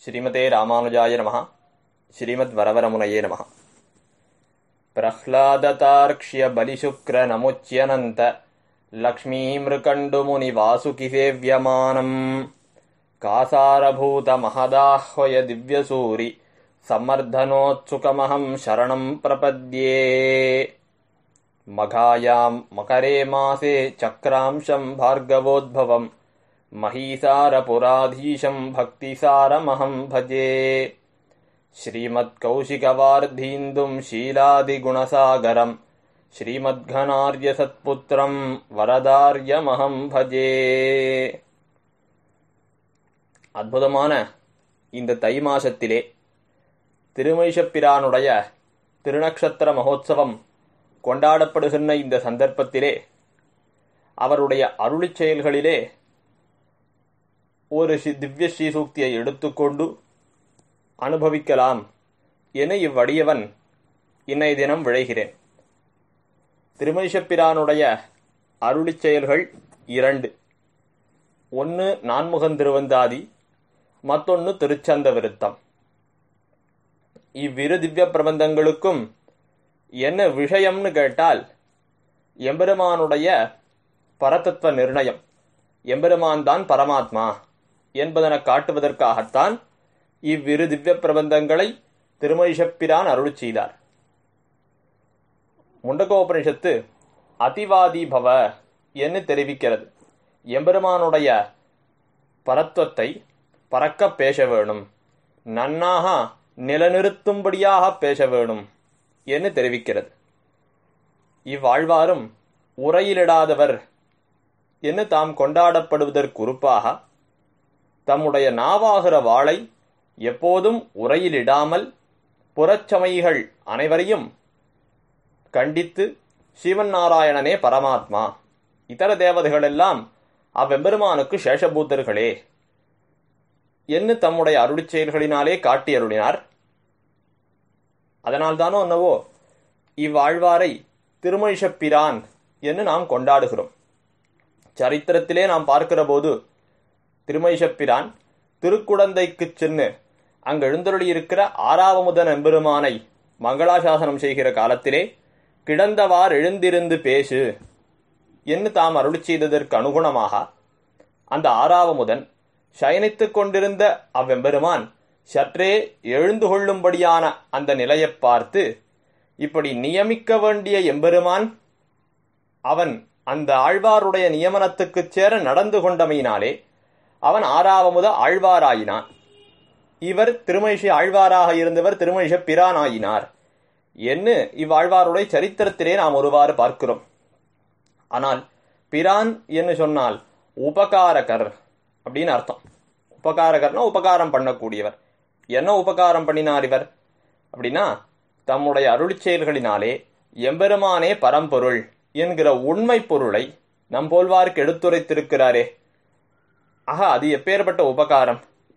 ஸ்ரீமதே ராமானுஜாய நமஹ. ஸ்ரீமத் வரவரமுனையே நமஹ. பிரஹ்லாததார்க்ஷ்ய பலிசுக்ர நமுச்யனந்த லக்ஷ்மீமிருகண்டுமுனி வாசுகி சேவ்யமானம் காசாரபூத மகதாஹ்வய திவ்யசூரி சம்மர்தனோத்சுகமஹம் சரணம் பிரபத்யே. மகாயாம் மகரே மாசே சக்ராம்சம் பார்கவோத்பவம் மஹீசாரபுராதீஷம் பக்திசாரமஹம் பஜே. ஸ்ரீமத்கௌஷிகவார்த்தீந்தும் ஷீலாதிகுணசாகரம் ஸ்ரீமத்கணார்யசத்புத்திரம் வரதார்யமஹம் பஜே. அற்புதமான இந்த தை மாசத்திலே திருமழிசப்பிரானுடைய திருநக்ஷத்திர மகோத்சவம் கொண்டாடப்படுகின்ற இந்த சந்தர்ப்பத்திலே அவருடைய அருளிச் செயல்களிலே ஒரு திவ்ய ஸ்ரீசூக்தியை எடுத்துக்கொண்டு அனுபவிக்கலாம் என இவ்வடியவன் இன்னைய தினம் விழைகிறேன். திருமழிசப்பிரானுடைய அருளிச் செயல்கள் இரண்டு. ஒன்று நான்முகன் திருவந்தாதி, மற்றொன்று திருச்சந்த விருத்தம். இவ்விரு திவ்ய பிரபந்தங்களுக்கும் என்ன விஷயம்னு கேட்டால், எம்பெருமானுடைய பரதத்துவ நிர்ணயம், எம்பெருமான் தான் பரமாத்மா என்பதனை காட்டுவதற்காகத்தான் இவ்விரு திவ்ய பிரபந்தங்களை திருமழிசப்பிரான் அருள் செய்தார். முண்டகோபனிஷத்து அதிவாதி பவ என்று தெரிவிக்கிறது. எம்பெருமானுடைய பரத்வத்தை பறக்க பேச வேணும், நன்னாக நிலநிறுத்தும்படியாக பேச வேணும் என்று தெரிவிக்கிறது. இவ்வாழ்வாரும் உரையிலிடாதவர் என்று தாம் கொண்டாடப்படுவதற்குறுப்பாக தம்முடைய நாவாகிற வாளை எப்போதும் உரையிலிடாமல் புறச்சமைகள் அனைவரையும் கண்டித்து சிவன் நாராயணனே பரமாத்மா, இதர தேவதைகளெல்லாம் அவ்வெம்பெருமானுக்கு சேஷபூத்தர்களே என்று தம்முடைய அருளிச் செயல்களினாலே காட்டி அருளினார். அதனால்தானோ என்னவோ இவ்வாழ்வாரை திருமழிசப்பிரான் என்று நாம் கொண்டாடுகிறோம். சரித்திரத்திலே நாம் பார்க்கிற போது திருமழிசப்பிரான் திருக்குடந்தைக்கு சென்று அங்கு எழுந்தருளியிருக்கிற ஆறாவமுதன் எம்பெருமானை மங்களாசாசனம் செய்கிற காலத்திலே கிடந்தவார் எழுந்திருந்து பேசு என்று தாம் அருளிச் செய்ததற்கு அனுகுணமாக அந்த ஆறாவமுதன் சயனித்துக் கொண்டிருந்த அவ்வெம்பெருமான் சற்றே எழுந்து கொள்ளும்படியான அந்த நிலையை பார்த்து, இப்படி நியமிக்க வேண்டிய எம்பெருமான் அவன் அந்த ஆழ்வாருடைய நியமனத்துக்குச் சேர நடந்து கொண்டமையினாலே அவன் ஆறாவமுத ஆழ்வாராயினான். இவர் திருமழிசை ஆழ்வாராக இருந்தவர் திருமழிசப்பிரானாயினார் என்று இவ்வாழ்வாருடைய சரித்திரத்திலே நாம் ஒருவாறு பார்க்கிறோம். ஆனால் பிரான் என்று சொன்னால் உபகாரகர் அப்படின்னு அர்த்தம். உபகாரகர்னா உபகாரம் பண்ணக்கூடியவர். என்ன உபகாரம் பண்ணினார் இவர் அப்படின்னா, தம்முடைய அருளிச் செயல்களினாலே எம்பெருமானே பரம்பொருள் என்கிற உண்மை பொருளை நம் போல்வாருக்கு எடுத்துரைத்திருக்கிறாரே. ஆக அது எப்பேற்பட்ட உபகாரம்!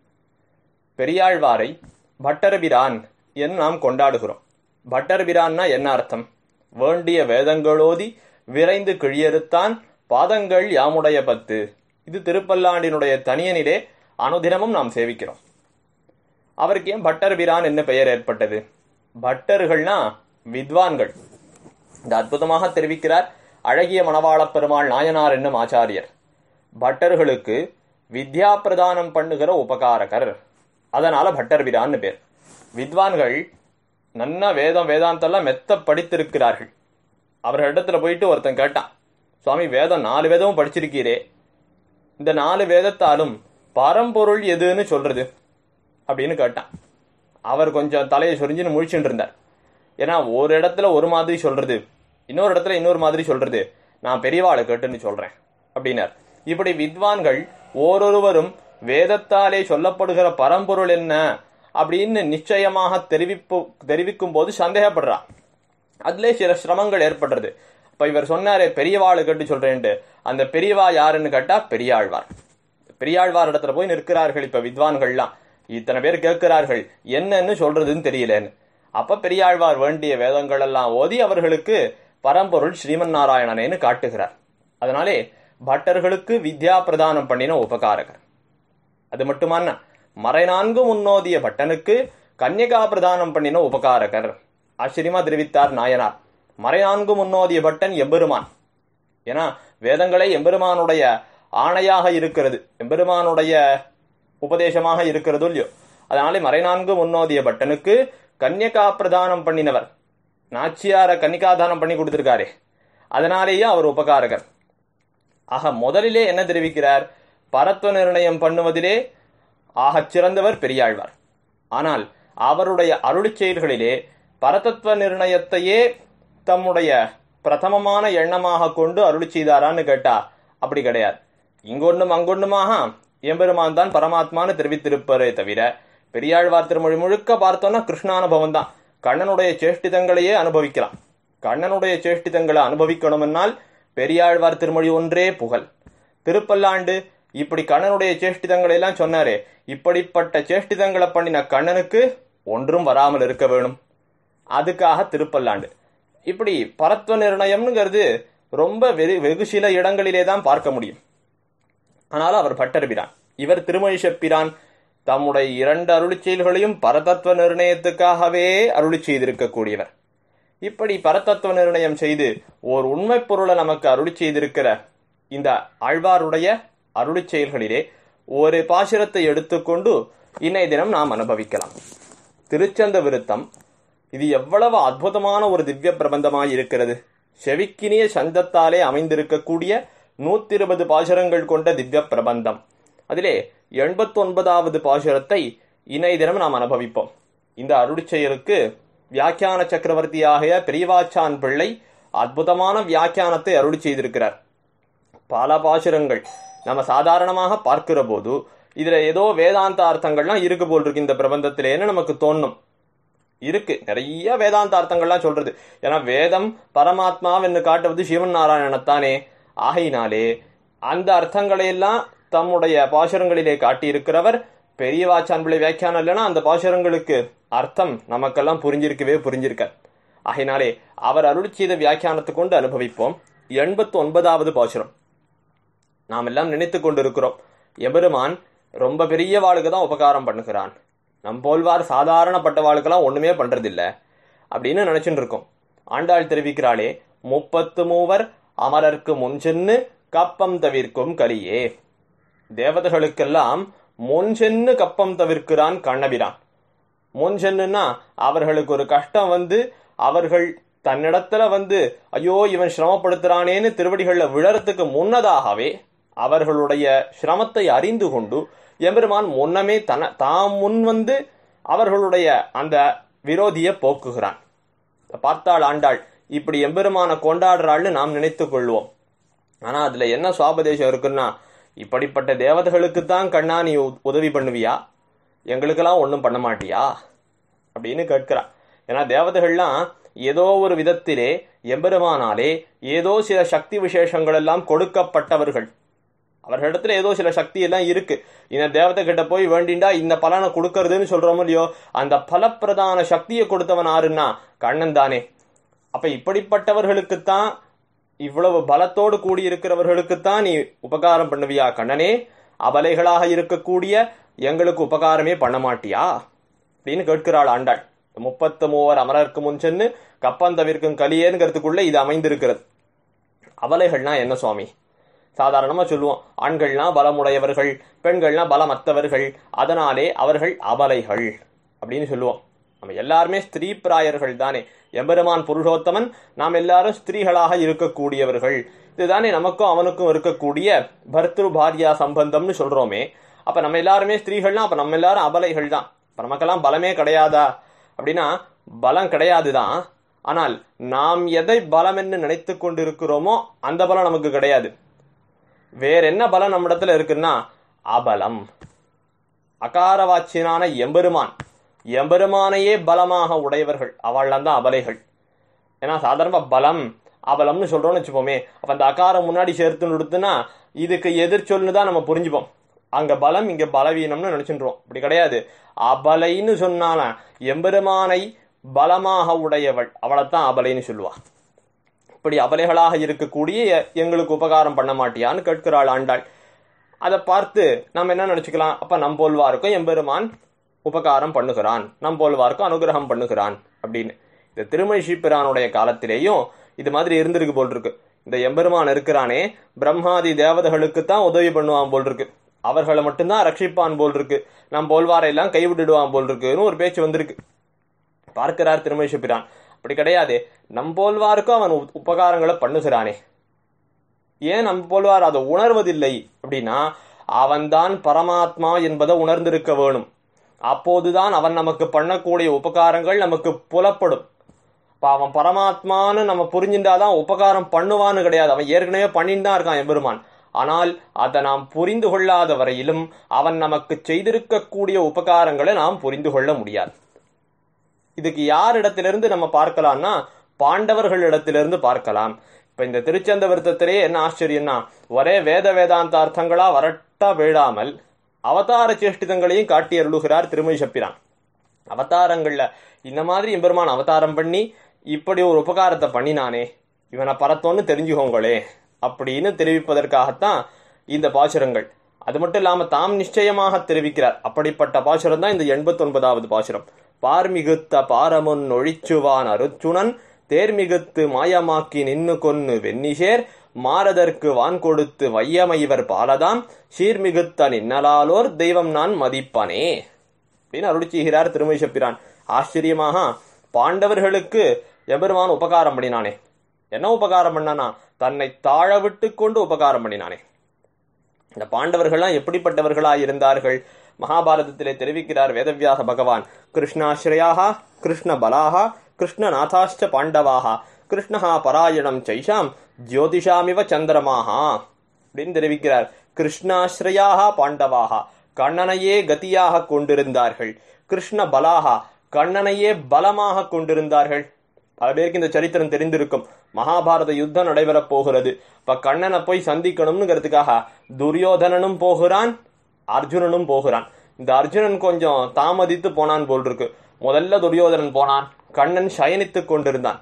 பெரியாழ்வாரை பட்டர்பிரான் என்று நாம் கொண்டாடுகிறோம். பட்டர்பிரான்னா என்ன அர்த்தம்? வேண்டிய வேதங்களோதி விரைந்து கிழியறுத்தான் பாதங்கள் யாமுடைய பத்து. இது திருப்பல்லாண்டினுடைய தனியனிலே அனுதினமும் நாம் சேவிக்கிறோம். அவருக்கு ஏன் பட்டர்பிரான் என்ன பெயர் ஏற்பட்டது? பட்டர்கள்னா வித்வான்கள். இந்த அற்புதமாக தெரிவிக்கிறார் அழகிய மணவாளப் பெருமாள் நாயனார் என்னும் ஆச்சாரியர். பட்டர்களுக்கு வித்யா பிரதானம் பண்ணுகிற உபகாரகர், அதனால பட்டர்பிரான்னு பேர். வித்வான்கள் நன்ன வேதாந்தெல்லாம் மெத்த படித்திருக்கிறார்கள். அவர்களிடத்துல போயிட்டு ஒருத்தன் கேட்டான், சுவாமி வேதம் 4 வேதமும் படிச்சிருக்கீரே, இந்த 4 வேதத்தாலும் பரம்பொருள் எதுன்னு சொல்றது அப்படின்னு கேட்டான். அவர் கொஞ்சம் தலையை சொரிஞ்சுன்னு முழிச்சுட்டு இருந்தார். ஏன்னா ஒரு இடத்துல ஒரு மாதிரி சொல்றது, இன்னொரு இடத்துல இன்னொரு மாதிரி சொல்றது, நான் பெரியவாளை கேட்டுன்னு சொல்றேன் அப்படின்னார். இப்படி வித்வான்கள் ஓரொருவரும் வேதத்தாலே சொல்லப்படுகிற பரம்பொருள் என்ன அப்படின்னு நிச்சயமாக தெரிவிக்கும் போது சந்தேகப்படுறா. அதுல சில சிரமங்கள் ஏற்படுறது. இப்ப இவர் சொன்னாரே பெரியவாளை கேட்டு சொல்றேன்ட்டு, அந்த பெரியவா யாருன்னு கேட்டா பெரியாழ்வார். பெரியாழ்வார் இடத்துல போய் நிற்கிறார்கள் இப்ப வித்வான்கள்லாம். இத்தனை பேர் கேட்கிறார்கள் என்னன்னு சொல்றதுன்னு தெரியலன்னு. அப்ப பெரியாழ்வார் வேண்டிய வேதங்கள் எல்லாம் ஓதி அவர்களுக்கு பரம்பொருள் ஸ்ரீமன் நாராயணனேன்னு காட்டுகிறார். அதனாலே பட்டர்களுக்கு வித்யா பிரதானம் பண்ணின உபகாரகர். அது மட்டுமான மறைநான்கு முன்னோதிய பட்டனுக்கு கன்னிகா பிரதானம் பண்ணின உபகாரகர். ஆச்சரியமா தெரிவித்தார் நாயனார். மறைநான்கு முன்னோதிய பட்டன் எம்பெருமான். ஏன்னா வேதங்களே எம்பெருமானுடைய ஆணையாக இருக்கிறது, எம்பெருமானுடைய உபதேசமாக இருக்கிறது இல்லையோ. அதனாலே மறைநான்கு முன்னோதிய பட்டனுக்கு கன்னிகா பிரதானம் பண்ணினவர். நாச்சியார கன்னிகாதானம் பண்ணி கொடுத்திருக்காரே, அதனாலேயே அவர் உபகாரகர். ஆக முதலிலே என்ன தெரிவிக்கிறார்? பரத்வ நிர்ணயம் பண்ணுவதிலே ஆகச் சிறந்தவர் பெரியாழ்வார். ஆனால் அவருடைய அருளிச் செயல்களிலே பரதத்துவ நிர்ணயத்தையே தம்முடைய பிரதமமான எண்ணமாக கொண்டு அருளி செய்தாரான்னு கேட்டா அப்படி கிடையாது. இங்கொன்றும் அங்கொன்றுமாக எம்பெருமான் தான் பரமாத்மான்னு தெரிவித்திருப்பதே தவிர, பெரியாழ்வார் திருமொழி முழுக்க பார்த்தோம்னா கிருஷ்ணானுபவம் தான். கண்ணனுடைய சேஷ்டிதங்களையே அனுபவிக்கலாம். கண்ணனுடைய சேஷ்டிதங்களை அனுபவிக்கணும்னால் பெரியாழ்வார் திருமொழி ஒன்றே புகழ். திருப்பல்லாண்டு இப்படி கண்ணனுடைய சேஷ்டிதங்களை எல்லாம் சொன்னாரே, இப்படிப்பட்ட சேஷ்டிதங்களை பண்ணின கண்ணனுக்கு ஒன்றும் வராமல் இருக்க வேணும். அதுக்காக திருப்பல்லாண்டு. இப்படி பரத்வ நிர்ணயம்ங்கிறது ரொம்ப வெகு சில இடங்களிலே தான் பார்க்க முடியும். ஆனாலும் அவர் பட்டர்பிரான், இவர் திருமொழி செப்பிரான். தம்முடைய இரண்டு அருளி செயல்களையும் பரதத்துவ நிர்ணயத்துக்காகவே அருளி செய்திருக்கக்கூடியவர். இப்படி பரதத்துவ நிர்ணயம் செய்து ஓர் உண்மை பொருளை நமக்கு அருளி செய்திருக்கிற இந்த ஆழ்வாருடைய அருளி செயல்களிலே ஒரு பாசுரத்தை எடுத்துக்கொண்டு இன்னைய தினம் நாம் அனுபவிக்கலாம். திருச்சந்த விருத்தம். இது எவ்வளவு அற்புதமான ஒரு திவ்ய பிரபந்தமாய் இருக்கிறது. செவிக்கினிய சந்தத்தாலே அமைந்திருக்கக்கூடிய 120 பாசுரங்கள் கொண்ட திவ்ய பிரபந்தம். அதிலே 89வது பாசுரத்தை இன்னைய தினம் நாம் அனுபவிப்போம். இந்த அருளிச்செயலுக்கு வியாக்கியான சக்கரவர்த்தியாகிய பெரியவாச்சான் பிள்ளை அற்புதமான வியாக்கியானத்தை அருளி செய்திருக்கிறார். பல பாசுரங்கள் நம்ம சாதாரணமாக பார்க்கிற போது இதுல ஏதோ வேதாந்த அர்த்தங்கள்லாம் இருக்கு போல் இருக்கு இந்த பிரபந்தத்திலேன்னு நமக்கு தோணும். இருக்கு, நிறைய வேதாந்த அர்த்தங்கள்லாம் சொல்றது. ஏன்னா வேதம் பரமாத்மாவென்று காட்டுவது சிவன் நாராயணத்தானே. ஆகையினாலே அந்த அர்த்தங்களை எல்லாம் தம்முடைய பாசுரங்களிலே காட்டியிருக்கிறவர் பெரியவாச்சான் பிள்ளை வியாக்கியானம். இல்லைன்னா அந்த பாசுரங்களுக்கு அர்த்தம் நமக்கெல்லாம் புரிஞ்சிருக்க. ஆகையினாலே அவர் அருளி செய்த வியாக்கியானத்தை கொண்டு அனுபவிப்போம். 89வது பாசுரம். நாம் எல்லாம் நினைத்து கொண்டிருக்கிறோம், எபெருமான் ரொம்ப பெரிய வாளுக்கு தான் உபகாரம் பண்ணுகிறான், நம் போல்வார் சாதாரணப்பட்ட வாளுக்கெல்லாம் ஒண்ணுமே பண்றதில்ல அப்படின்னு நினைச்சுட்டு இருக்கோம். ஆண்டாள் தெரிவிக்கிறாளே, 33 அமரர்க்கு முன்சென்னு கப்பம் தவிர்க்கும் கரியே. தேவதைகளுக்கெல்லாம் முன்சென்னு கப்பம் தவிர்க்கிறான் கண்ணபிரான். முன்சென்னுன்னா அவர்களுக்கு ஒரு கஷ்டம் வந்து அவர்கள் தன்னிடத்துல ஐயோ இவன் சிரமப்படுத்துறானேன்னு திருவடிகள்ல விழறதுக்கு முன்னதாகவே அவர்களுடைய சிரமத்தை அறிந்து கொண்டு எம்பெருமான் முன்னமே தாம் முன் அவர்களுடைய அந்த விரோதியை போக்குகிறான். பார்த்தாள் ஆண்டாள். இப்படி எம்பெருமான கொண்டாடுறாள்னு நாம் நினைத்துக் கொள்வோம். ஆனா அதுல என்ன சுவாபதேசம் இருக்குன்னா, இப்படிப்பட்ட தேவதைகளுக்கு தான் கண்ணா நீ உதவி பண்ணுவியா, எங்களுக்கெல்லாம் ஒன்றும் பண்ண மாட்டியா அப்படின்னு கேட்கிறான். ஏன்னா தேவதைகள்லாம் ஏதோ ஒரு விதத்திலே எம்பெருமானாலே ஏதோ சில சக்தி விசேஷங்கள் எல்லாம் கொடுக்கப்பட்டவர்கள். அவர்களிடத்துல ஏதோ சில சக்தி எல்லாம் இருக்கு. இந்த தேவதை கிட்ட போய் வேண்டிண்டா இந்த பலனை கொடுக்கறதுன்னு சொல்றோமோ இல்லையோ, அந்த பலப்பிரதான சக்தியை கொடுத்தவன் ஆறுன்னா கண்ணன் தானே. அப்ப இப்படிப்பட்டவர்களுக்குத்தான், இவ்வளவு பலத்தோடு கூடியிருக்கிறவர்களுக்குத்தான் நீ உபகாரம் பண்ணுவியா கண்ணனே, அபலைகளாக இருக்கக்கூடிய எங்களுக்கு உபகாரமே பண்ண மாட்டியா அப்படின்னு கேட்கிறாள் ஆண்டாள். 33 அமரர்க்கு முன்சென்னு கப்பந்தவிற்கும் கலியேங்கிறதுக்குள்ள இது அமைந்திருக்கிறது. அபலைகள்னா என்ன சுவாமி? சாதாரணமா சொல்லுவோம், ஆண்கள்னா பலமுடையவர்கள், பெண்கள்னா பலமற்றவர்கள், அதனாலே அவர்கள் அபலைகள் அப்படின்னு சொல்லுவோம். நம்ம எல்லாருமே ஸ்திரீ பிராயர்கள் தானே. எம்பெருமான் புருஷோத்தமன், நாம் எல்லாரும் ஸ்திரீகளாக இருக்கக்கூடியவர்கள். இதுதானே நமக்கும் அவனுக்கும் இருக்கக்கூடிய பர்த்ரு பாரியா சம்பந்தம்னு சொல்றோமே. அப்ப நம்ம எல்லாருமே ஸ்திரீகள்னா அப்ப நம்ம எல்லாரும் அபலைகள் தான். இப்ப நமக்கெல்லாம் பலமே கிடையாதா அப்படின்னா பலம் கிடையாதுதான். ஆனால் நாம் எதை பலம் என்று நினைத்து கொண்டு இருக்கிறோமோ அந்த பலம் நமக்கு கிடையாது. வேற என்ன பலம் நம்ம இடத்துல இருக்குன்னா அபலம். அகாரவாச்சியனான எம்பெருமான், எம்பெருமானையே பலமாக உடையவர்கள் அவள்லாம் தான் அபலைகள். ஏன்னா சாதாரண பலம் அபலம்னு சொல்றோம்னு வச்சுப்போமே, அப்ப அந்த அகாரம் முன்னாடி சேர்த்து நிறுத்துனா இதுக்கு எதிர்ச்சொல்னு தான் நம்ம புரிஞ்சுப்போம். அங்க பலம் இங்க பலவீனம்னு நினைச்சுன்றோம். இப்படி கிடையாது. அபலைன்னு சொன்னால எம்பெருமானை பலமாக உடையவள், அவளைத்தான் அபலைன்னு சொல்லுவா. இப்படி அபலைகளாக இருக்கக்கூடிய எங்களுக்கு உபகாரம் பண்ண மாட்டியான்னு கேட்கிறாள் ஆண்டாள். அதை பார்த்து நம்ம என்ன நினைச்சுக்கலாம், அப்ப நம்போல்வாருக்கும் எம்பெருமான் உபகாரம் பண்ணுகிறான், நம்போல்வாருக்கும் அனுகிரகம் பண்ணுகிறான் அப்படின்னு. இந்த திருமழிசை பிரானுடைய காலத்திலேயும் இது மாதிரி இருந்திருக்கு போல் இருக்கு. இந்த எம்பெருமான் இருக்கிறானே பிரம்மாதி தேவதைகளுக்கு தான் உதவி பண்ணுவான் போல் இருக்கு, அவர்களை மட்டும்தான் ரட்சிப்பான் போல் இருக்கு, நம் போல்வாரையெல்லாம் கைவிட்டுடுவான் போல் இருக்குன்னு ஒரு பேச்சு வந்திருக்கு. பார்க்கிறார் திருமழிசை பிரான், அப்படி கிடையாது, நம் போல்வாருக்கும் அவன் உபகாரங்களை பண்ணுகிறானே, ஏன் நம் போல்வார் அதை உணர்வதில்லை அப்படின்னா அவன்தான் பரமாத்மா என்பதை உணர்ந்திருக்க வேணும். அப்போதுதான் அவன் நமக்கு பண்ணக்கூடிய உபகாரங்கள் நமக்கு புலப்படும். இப்ப அவன் பரமாத்மான்னு நம்ம புரிஞ்சின்றாதான் உபகாரம் பண்ணுவான்னு கிடையாது, அவன் ஏற்கனவே பண்ணிட்டு தான் இருக்கான் எம்பெருமான். ஆனால் அதை நாம் புரிந்து கொள்ளாத வரையிலும் அவன் நமக்கு செய்திருக்கக்கூடிய உபகாரங்களை நாம் புரிந்து கொள்ள முடியாது. இதுக்கு யாரிடத்திலிருந்து நம்ம பார்க்கலாம்னா பாண்டவர்களிடத்திலிருந்து பார்க்கலாம். இப்ப இந்த திருச்சந்த விருத்தத்திலேயே என்ன ஆச்சரியம்னா, ஒரே வேத வேதாந்தார்த்தங்களா வரட்டா விழாமல் அவதார சேஷ்டிதங்களையும் காட்டி அருளுகிறார் திருமழிசை பிரான். அவதாரங்கள்ல இந்த மாதிரி எம்பெருமான் அவதாரம் பண்ணி இப்படி ஒரு உபகாரத்தை பண்ணினானே, இவனை பரத்தோன்னு தெரிஞ்சுக்கோங்களே அப்படின்னு தெரிவிப்பதற்காகத்தான் இந்த பாசுரங்கள். அது மட்டும் இல்லாம தாம் நிச்சயமாக தெரிவிக்கிறார். அப்படிப்பட்ட பாசுரம் தான் இந்த 89வது பாசுரம். பார்மிகுத்த பாரமுன் ஒழிச்சுவான் அருச்சுனன் தேர்மிகுத்து மாயமாக்கி நின்னு கொன்னு வெண்ணிசேர் மாரதற்கு வான் கொடுத்து வையமைவர் பாலதாம் சீர்மிகுத்த நின்னலாலோர் தெய்வம் நான் மதிப்பனே அப்படின்னு அருளி செய்கிறார் திருமழிசை பிரான். ஆச்சரியமாக பாண்டவர்களுக்கு எபெருமான் உபகாரம் பண்ணினானே. என்ன உபகாரம் பண்ணானா, தன்னை தாழ விட்டு கொண்டு உபகாரம் பண்ணினானே. இந்த பாண்டவர்கள்லாம் எப்படிப்பட்டவர்களா இருந்தார்கள் மகாபாரதத்திலே தெரிவிக்கிறார் வேதவியாச பகவான். கிருஷ்ணாஸ்ரயாக கிருஷ்ண பலாக கிருஷ்ணநாதாஷ்ட பாண்டவாக கிருஷ்ணஹா பராயணம் சைஷாம் ஜோதிஷாமிவ சந்திரமாகா அப்படின்னு தெரிவிக்கிறார். கிருஷ்ணாஸ்ரயாக பாண்டவாக கண்ணனையே கதியாக கொண்டிருந்தார்கள், கிருஷ்ண பலாக கண்ணனையே பலமாக கொண்டிருந்தார்கள். பல பேருக்கு இந்த சரித்திரம் தெரிந்திருக்கும். மகாபாரத யுத்தம் நடைபெறப் போகிறது. இப்ப கண்ணனை போய் சந்திக்கணும்னுங்கிறதுக்காக துரியோதனனும் போகிறான், அர்ஜுனனும் போகிறான். இந்த அர்ஜுனன் கொஞ்சம் தாமதித்து போனான் போல் இருக்கு. முதல்ல துரியோதனன் போனான், கண்ணன் சயனித்து கொண்டிருந்தான்.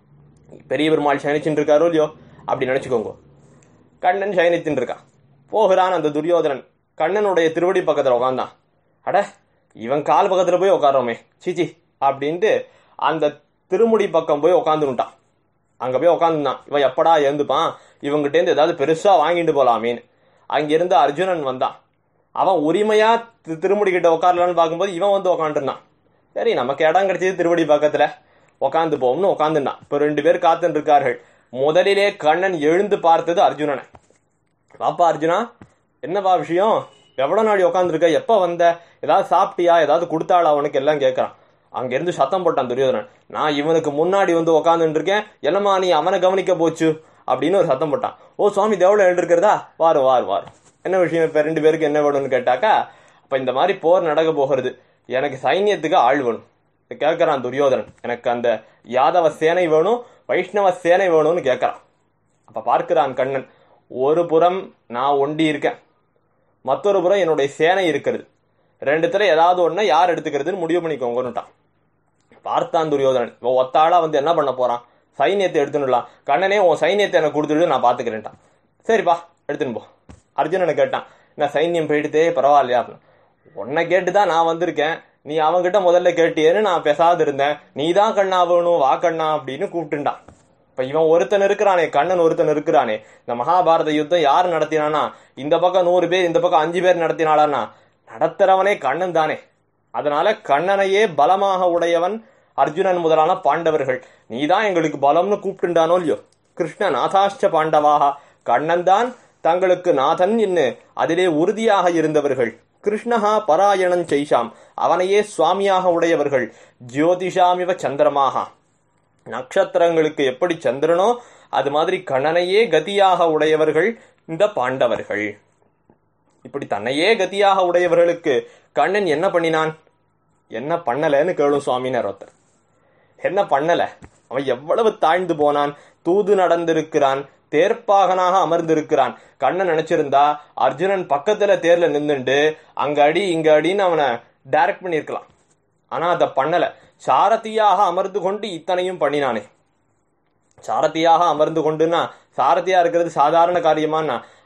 பெரிய பெருமாள் சயனிச்சுட்டு இருக்காரோ இல்லையோ அப்படி நினைச்சுக்கோங்க. கண்ணன் சயனித்துன்னு இருக்கான். போகிறான் அந்த துரியோதனன், கண்ணனுடைய திருவடி பக்கத்துல உட்காந்தான். அட இவன் கால் பக்கத்துல போய் உட்காரோமே சீச்சி அப்படின்ட்டு அந்த திருமுடி பக்கம் போய் உட்காந்துட்டான். அங்க போய் உட்காந்துருந்தான். இவன் எப்படா எழுந்துப்பான், இவங்கிட்ட இருந்து ஏதாவது பெருசா வாங்கிட்டு போலாமேன்னு. அங்கிருந்து அர்ஜுனன் வந்தான். அவன் உரிமையா திருமுடி கிட்ட உட்காரலான்னு பார்க்கும்போது இவன் வந்து உட்காந்துருந்தான். சரி நமக்கு இடம் கிடைச்சது திருவடி பக்கத்துல உட்காந்து போவோம்னு உட்காந்துட்டான். இப்ப 2 பேர் காத்துன்னு இருக்கார்கள். முதலிலே கண்ணன் எழுந்து பார்த்தது அர்ஜுனனை. பாப்பா அர்ஜுனா, என்னப்பா விஷயம், எவ்வளவு நாள் உட்காந்துருக்க, எப்ப வந்த, ஏதாவது சாப்பிட்டியா, ஏதாவது கொடுத்தாளா உனக்கு எல்லாம் கேட்கறான். அங்க இருந்து சத்தம் போட்டான் துரியோதனன். நான் இவனுக்கு முன்னாடி வந்து உட்காந்துட்டு இருக்கேன், என்னம்மா நீ அவனை கவனிக்க போச்சு அப்படின்னு ஒரு சத்தம் போட்டான். ஓ சுவாமி தேவல எழுந்திருக்கிறதா, வாரு வாரு வாரு, என்ன விஷயம், இப்ப 2 பேருக்கு என்ன வேணும்னு கேட்டாக்கா, அப்ப இந்த மாதிரி போர் நடக்க போகிறது, எனக்கு சைன்யத்துக்கு ஆள் வேணும் கேட்கறான் துரியோதனன். எனக்கு அந்த யாதவ சேனை வேணும், வைஷ்ணவ சேனை வேணும்னு கேட்கறான். அப்ப பார்க்கிறான் கண்ணன், ஒரு புறம் நான் ஒண்டி இருக்கேன், மற்றொரு புறம் என்னுடைய சேனை இருக்கிறது, 2த்துல ஏதாவது ஒண்ணு யார் எடுத்துக்கிறதுன்னு முடிவு பண்ணிக்கோங்கன்னுட்டான். பார்த்தான் துரியோதனன், இவன் ஒத்தாளா வந்து என்ன பண்ண போறான், சைன்யத்தை எடுத்துடலாம். கண்ணனே உன் சைன்யத்தை எனக்கு கொடுத்துட்டு நான் பாத்துக்கிறேன்ட்டான். சரிப்பா எடுத்துன்னு போ. அர்ஜுனனை கேட்டான், நான் சைன்யம் போயிடுதே பரவாயில்லையா, உன்னை கேட்டுதான் நான் வந்திருக்கேன், நீ அவன்கிட்ட முதல்ல கேட்டியேன்னு நான் பேசாது இருந்தேன், நீ தான் கண்ணா வேணும் வா கண்ணா அப்படின்னு கூப்பிட்டுட்டான். இப்ப இவன் ஒருத்தன் இருக்கிறானே, கண்ணன் ஒருத்தன் இருக்கிறானே. இந்த மகாபாரத யுத்தம் யார் நடத்தினானா, இந்த பக்கம் 100 பேர் இந்த பக்கம் 5 பேர் நடத்தினாளானா, நடத்துறவனே கண்ணன் தானே. அதனால கண்ணனையே பலமாக உடையவன் அர்ஜுனன் முதலான பாண்டவர்கள். நீதான் எங்களுக்கு பலம்னு கூப்பிட்டுண்டானோ இல்லையோ. கிருஷ்ண நாதாஷ்ட பாண்டவாக, கண்ணன் தான் தங்களுக்கு நாதன் என்று அதிலே உறுதியாக இருந்தவர்கள். கிருஷ்ணஹா பராயணம் செய்ஷாம், அவனையே சுவாமியாக உடையவர்கள். ஜோதிஷாமிவ சந்திரமாக, நட்சத்திரங்களுக்கு எப்படி சந்திரனோ அது மாதிரி கண்ணனையே கதியாக உடையவர்கள் இந்த பாண்டவர்கள். இப்படி தன்னையே கதியாக உடையவர்களுக்கு கண்ணன் என்ன பண்ணினான், என்ன பண்ணலன்னு கேளும் சுவாமினார் ஒருத்தர். என்ன பண்ணல, அவன் எவ்வளவு தாழ்ந்து போனான், தூது நடந்திருக்கிறான், தேர்ப்பாகனாக அமர்ந்திருக்கிறான். கண்ணன் நினைச்சிருந்தா அர்ஜுனன் பக்கத்துல தேர்ல நின்றுண்டு அங்க அடி இங்க அடின்னு அவனை டைரக்ட் பண்ணிருக்கலாம். ஆனா அதை பண்ணல. சாரதியாக அமர்ந்து கொண்டு இத்தனையும் பண்ணினானே. சாரதியாக அமர்ந்து கொண்டுன்னா, சாரதியா இருக்கிறது சாதாரண காரியமானா,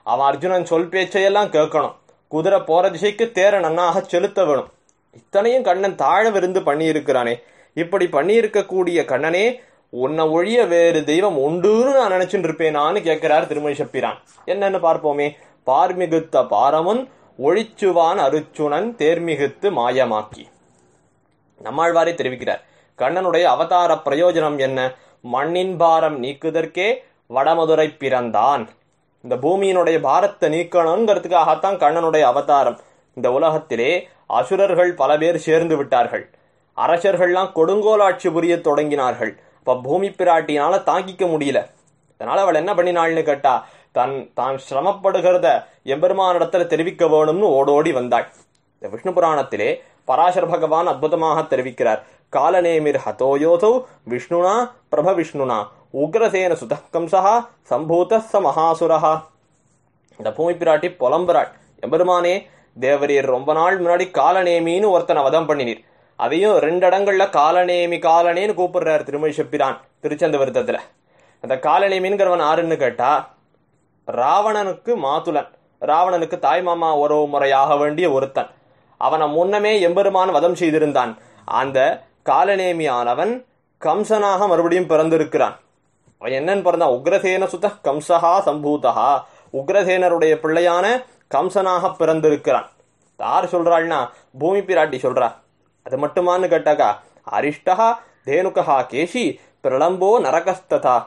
அவன் அர்ஜுனன் சொல் பேச்சையெல்லாம் கேட்கணும், குதிரை போற திசைக்கு தேர நன்னாக செலுத்த வேணும். இத்தனையும் கண்ணன் தாழவிருந்து பண்ணியிருக்கிறானே. இப்படி பண்ணியிருக்கக்கூடிய கண்ணனே, உன்னை ஒழிய வேறு தெய்வம் உண்டுன்னு நான் நினைச்சுட்டு இருப்பேனான்னு கேட்கிறார் திருமழிசப்பிரான். என்னன்னு பார்ப்போமே. பார்மிகுத்த பாரமுன் ஒழிச்சுவான் அருச்சுனன் தேர்மிகுத்து மாயமாக்கி. நம்மாழ்வாரே தெரிவிக்கிறார், கண்ணனுடைய அவதார பிரயோஜனம் என்ன? மண்ணின் பாரம் நீக்குதற்கே வடமதுரை பிறந்தான். இந்த பூமியினுடைய பாரத்தை நீக்கணுங்கிறதுக்காகத்தான் கண்ணனுடைய அவதாரம். இந்த உலகத்திலே அசுரர்கள் பல பேர் சேர்ந்து விட்டார்கள். அரசர்கள்லாம் கொடுங்கோலாட்சி புரிய தொடங்கினார்கள். இப்ப பூமி பிராட்டினால தாங்கிக்க முடியல. அதனால அவள் என்ன பண்ணினாள்னு கேட்டா, தான் சிரமப்படுகிறத எம்பெருமானிடத்துல தெரிவிக்க வேணும்னு ஓடோடி வந்தாள். இந்த விஷ்ணு புராணத்திலே பராசர பகவான் அற்புதமாக தெரிவிக்கிறார். காலநேமிர் ஹதோயோதோ விஷ்ணுனா பிரப விஷ்ணுனா உக்ரசேன சுதக்கம்சா சம்பூத ச மகாசுரஹா. இந்த பூமி பிராட்டி புலம்புறாள், எம்பெருமானே, தேவரீர் ரொம்ப நாள் முன்னாடி காலநேமின்னு ஒருத்தனை வதம் பண்ணினீர். அதையும் 2 இடங்கள்ல காலநேமி காலனேன்னு கூப்பிடுறார் திருமழிசப்பிரான் திருச்சந்த விருத்தத்துல. அந்த காலநேமின்கிறவன் ஆறுன்னு கேட்டா, ராவணனுக்கு மாதுலன், ராவணனுக்கு தாய்மாமா உறவு முறையாக வேண்டிய ஒருத்தன். அவனை முன்னமே எம்பெருமான் வதம் செய்திருந்தான். அந்த காலநேமியானவன் கம்சனாக மறுபடியும் பிறந்திருக்கிறான். அவன் என்னன்னு பிறந்தான்? உக்ரசேன சுத கம்சஹா சம்பூதஹா. உக்ரசேனருடைய பிள்ளையான கம்சனாக பிறந்திருக்கிறான். யார் சொல்றாள்னா பூமி பிராட்டி சொல்றா. அது மட்டுமான்னு கேட்டாக்கா, அரிஷ்டா தேனுகா கேஷி பிரளம்போ நரகஸ்ததா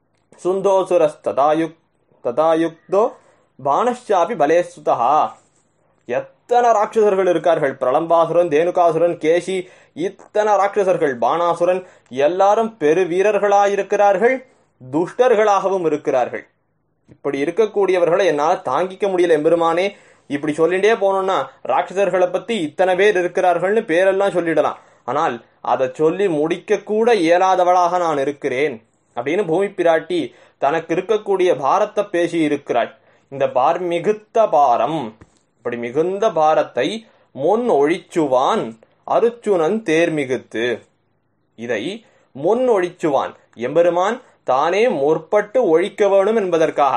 சுந்தோசுரஸ்ததாயுக்தோ பானஷாபி பலேசுதா. எத்தனை ராட்சசர்கள் இருக்கார்கள்! பிரளம்பாசுரன், தேனுகாசுரன், கேசி, இத்தனை ராட்சசர்கள், பானாசுரன், எல்லாரும் பெரு வீரர்களாயிருக்கிறார்கள், துஷ்டர்களாகவும் இருக்கிறார்கள். இப்படி இருக்கக்கூடியவர்களை என்னால தாங்கிக்க முடியல எம்பெருமானே. இப்படி சொல்லிட்டே போனோம்னா ராட்சசர்களை பத்தி இத்தனை பேர் இருக்கிறார்கள்னு பேரெல்லாம் சொல்லிடலாம். ஆனால் அதை சொல்லி முடிக்க கூட இயலாதவளாக நான் இருக்கிறேன் அப்படின்னு பூமி பிராட்டி தனக்கு இருக்கக்கூடிய பாரத்தை பேசி இருக்கிறாள். இந்த மிகுத்த பாரம், இப்படி மிகுந்த பாரத்தை முன் ஒழிச்சுவான் அருச்சுனன் தேர்மிகுத்து. இதை முன் ஒழிச்சுவான் எம்பெருமான் தானே முற்பட்டு ஒழிக்க வேணும் என்பதற்காக.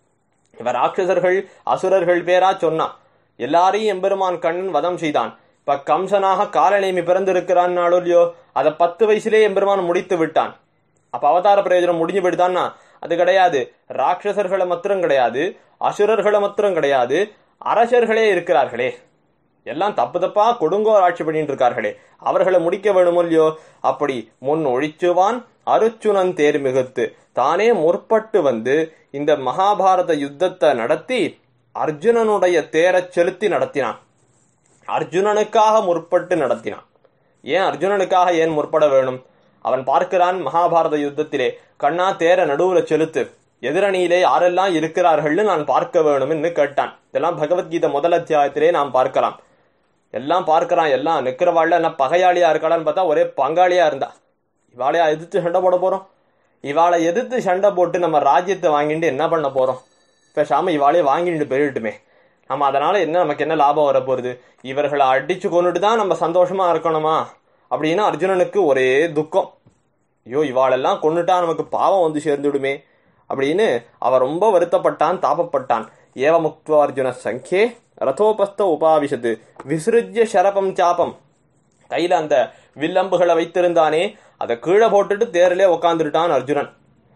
இவர் ராட்சசர்கள் அசுரர்கள் பேரா சொன்னான். எல்லாரையும் எம்பெருமான் கண்ணன் வதம் செய்தான். இப்ப கம்சனாக காலநேமி பிறந்திருக்கிறான் இல்லையோ, அதை 10 வயசுலேயே எம்பெருமான் முடித்து விட்டான். அப்ப அவதார பிரயோஜனம் முடிஞ்சு போயிடுதான்னா அது கிடையாது. ராட்சசர்களை மாத்திரம் கிடையாது, அசுரர்களை மாத்திரம் கிடையாது, அரசர்களே இருக்கிறார்களே, எல்லாம் தப்பு தப்பா கொடுங்கோர் ஆட்சி பண்ணிட்டு இருக்கார்களே, அவர்களை முடிக்க வேணுமோ இல்லையோ. அப்படி முன் ஒழிச்சுவான் அருச்சுனன் தேர் மிகுத்து தானே முற்பட்டு வந்து இந்த மகாபாரத யுத்தத்தை நடத்தி அர்ஜுனனுடைய தேரை செலுத்தி நடத்தினான். அர்ஜுனனுக்காக முற்பட்டு நடத்தினான். ஏன் அர்ஜுனனுக்காக ஏன் முற்பட வேணும்? அவன் பார்க்கிறான் மகாபாரத யுத்தத்திலே, கண்ணா தேர நடுவுல செலுத்து, எதிரணியிலே யாரெல்லாம் இருக்கிறார்கள்னு நான் பார்க்க வேணும்னு கேட்டான். இதெல்லாம் பகவத்கீதை முதல் அத்தியாயத்திலே நாம் பார்க்கலாம். எல்லாம் பார்க்கிறான். எல்லாம் நிக்கிறவாள்ல என்ன பகையாளியா இருக்காளான்னு பார்த்தா ஒரே பங்காளியா இருந்தா. இவாளையா எதிர்த்து சண்டை போட போறோம்? இவாளை எதிர்த்து சண்டை போட்டு நம்ம ராஜ்யத்தை வாங்கிட்டு என்ன பண்ண போறோம்? பேசாம இவாளையே வாங்கிட்டு போயிட்டுமே. நம்ம அதனால என்ன, நமக்கு என்ன லாபம் வர போறது? இவர்களை அடிச்சு கொண்டுட்டு தான் நம்ம சந்தோஷமா இருக்கணுமா அப்படின்னு அர்ஜுனனுக்கு ஒரே துக்கம். ஐயோ, இவாளெல்லாம் கொண்டுட்டா நமக்கு பாவம் வந்து சேர்ந்துடுமே அப்படின்னு அவ ரொம்ப வருத்தப்பட்டான், தாபப்பட்டான். ஏவமுக்த்வா அர்ஜுன சங்கே ரதோபஸ்த உபாவிஷத்து விசிருஜ்ய ஷரபம் சாப்பம். கையில அந்த வில்லம்புகளை வைத்திருந்தானே, அதை கீழே போட்டுட்டு தேரிலே உக்காந்துட்டான் அர்ஜுனன்.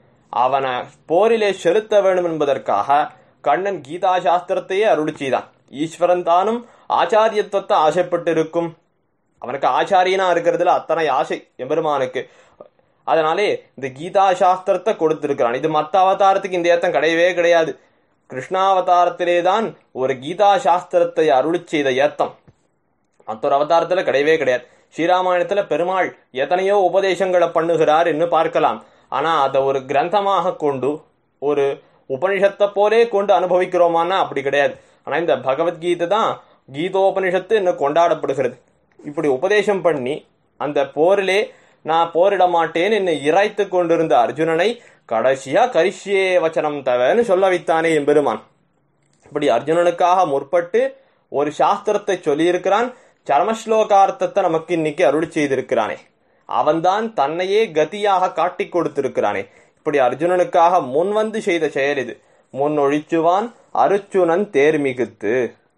அவனை போரிலே செலுத்த வேண்டும் என்பதற்காக கண்ணன் கீதா சாஸ்திரத்தையே அருளி செய்தான். ஈஸ்வரன் தானும் ஆச்சாரியத்துவத்தை ஆசைப்பட்டு இருக்கும். அவனுக்கு ஆச்சாரியனா இருக்கிறதுல அத்தனை ஆசை எம்பெருமானுக்கு. அதனாலே இந்த கீதா சாஸ்திரத்தை கொடுத்திருக்கிறான். இது மற்ற அவதாரத்துக்கு இந்த ஏத்தம் கிடையவே கிடையாது. கிருஷ்ணாவதாரத்திலேதான் ஒரு கீதா சாஸ்திரத்தை அருளி செய்த ஏத்தம். மற்றொரு அவதாரத்துல கிடையவே கிடையாது. ஸ்ரீராமாயணத்துல பெருமாள் எத்தனையோ உபதேசங்களை பண்ணுகிறார் என்று பார்க்கலாம். ஆனா அதை ஒரு கிரந்தமாக கொண்டு, ஒரு உபனிஷத்தை போலே கொண்டு அனுபவிக்கிறோமான்னா அப்படி கிடையாது. ஆனா இந்த பகவத்கீதை தான் கீதோபனிஷத்து என்ன கொண்டாடப்படுகிறது. இப்படி உபதேசம் பண்ணி அந்த போரிலே நான் போரிட மாட்டேன் என்னை இறைத்து கொண்டிருந்த அர்ஜுனனை கடைசியா கரிஷ்யே வச்சனம் தவன்னு சொல்ல வைத்தானே எம்பெருமான். இப்படி அர்ஜுனனுக்காக முற்பட்டு ஒரு சாஸ்திரத்தை சொல்லியிருக்கிறான். சரமஸ்லோகார்த்தத்தை நமக்கு இன்னைக்கு அருளி செய்திருக்கிறானே, அவன்தான் தன்னையே கதியாக காட்டி கொடுத்திருக்கிறானே. இப்படி அர்ஜுனனுக்காக முன் வந்து செய்த செயல் இது. முன் ஒழிச்சுவான் அருச்சுனன் தேர்மிகுத்து,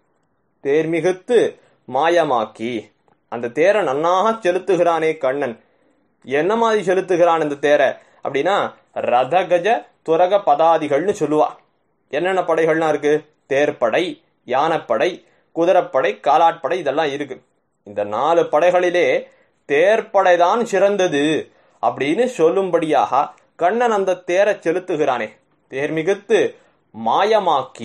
தேர்மிகுத்து மாயமாக்கி, அந்த தேரை நன்னாக செலுத்துகிறானே கண்ணன். என்ன மாதிரி செலுத்துகிறான் இந்த தேரை அப்படின்னா, ரதகஜ துரக பதாதிகள்னு சொல்லுவா. என்னென்ன படைகள்லாம் இருக்கு? தேர்ப்படை, யானைப்படை, குதிரைப்படை, காலாட்படை, இதெல்லாம் இருக்கு. இந்த 4 படைகளிலே தேர்ப்படைதான் சிறந்தது அப்படின்னு சொல்லும்படியாக கண்ணன் அந்த தேரை செலுத்துகிறானே. தேர்மிகுத்து மாயமாக்கி,